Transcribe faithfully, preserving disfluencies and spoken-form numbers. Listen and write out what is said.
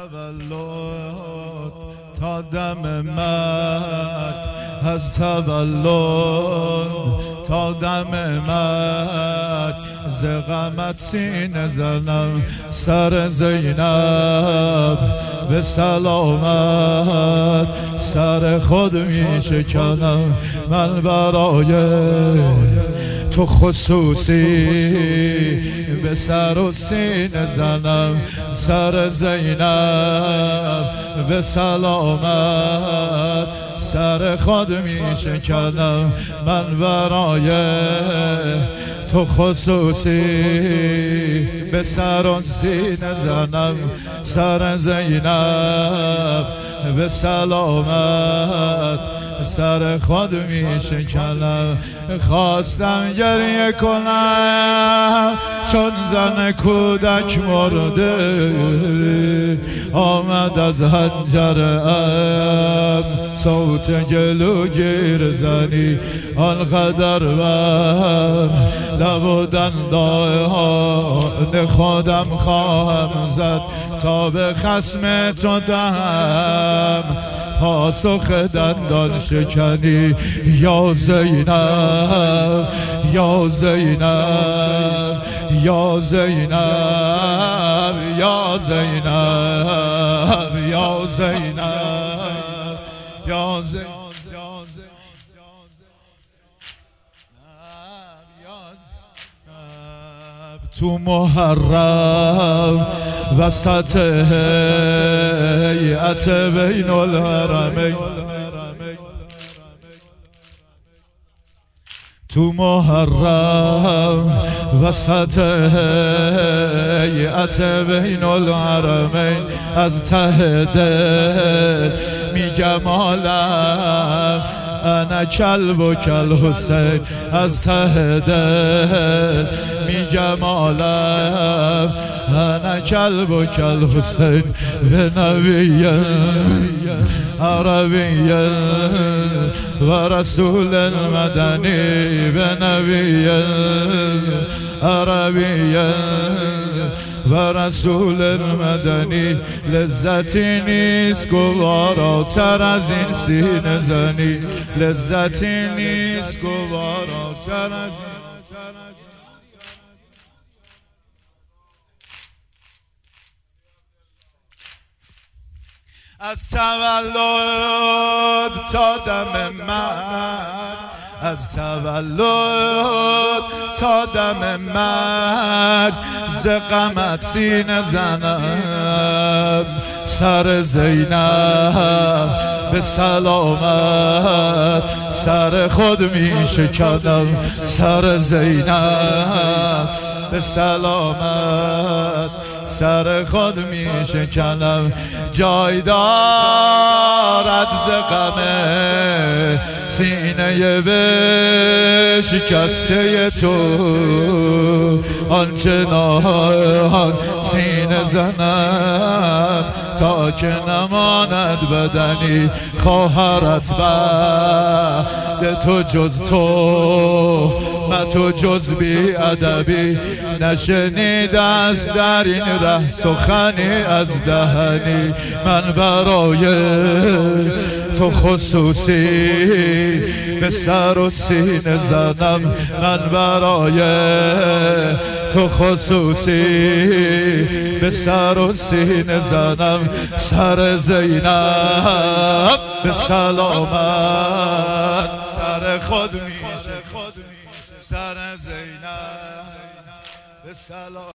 تولد تا دم مرگ، از تولد تا دم مرگ، ز غمت سینه زنم سر زینب به سلامت، سر خود می شکنم من برای تو خصوصی، به سر و سینه زنم سر زینب به سلامت، سر خود می شکنم من برای تو خصوصی، به سر و سینه زنم سر زینب به سلامت، سر خود می شکنم. خواستم گریه کنم چون زن کودک مرده، آمد از حنجره ام صوت گلوگیر زنی، آنقدر بر لب و دندان خودم خواهم زد تا به خصم تو دهم پاسخ دندان شکنی. یا زینب یا زینب یا زینب یا زینب یا زینب یا زینب تو محرم وسط هیئت بین الحرمین، تو محرم وسط هیئت بین الحرمین، از ته دل میگم عالم انا کلب و کل حسین، از ته دل میگم عالم انا کلب و کل حسین، به نبی عربی و رسول المدنی، به نبی عربی و رسول المدنی، لذتی نیست گواراتر از این سینه زنی، لذتی نیست گواراتر از این. از تولد تا دم مرگ، از تولد تا دم مرگ، ز غمت سینه زنم سر زینب به سلامت، سر خود می شکنم سر زینب به سلامت، سر خود می شکنم. جای دارد ز غم سینه به شکسته تو، آنچنان سینه زنم تا که نماند بدنی، خواهرت بعد تو جز تو نه تو جز بی ادبی، نشنیده است در این ره سخنی از دهنی، من برای تو خصوصی به سر و سینه زنم، من برای تو خصوصی به سر و سینه زنم سر زینب به سلامت، سر خود میشه سر زینب به سلامت.